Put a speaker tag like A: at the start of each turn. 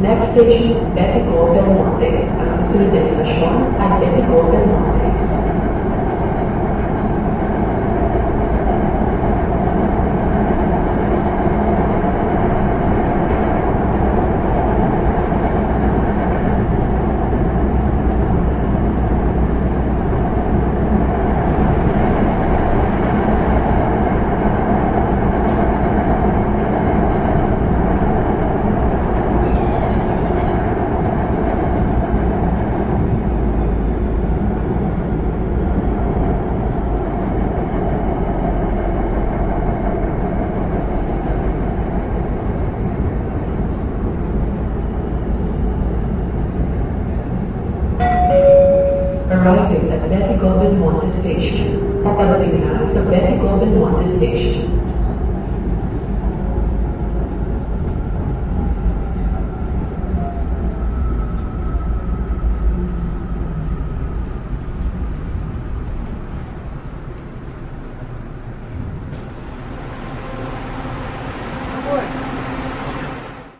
A: Next station, Bético del Monte. Ang susunod na estasyon ay Bético del Monte. Arriving at Bético del Monte Station. Paparating na sa Bético del Monte Station.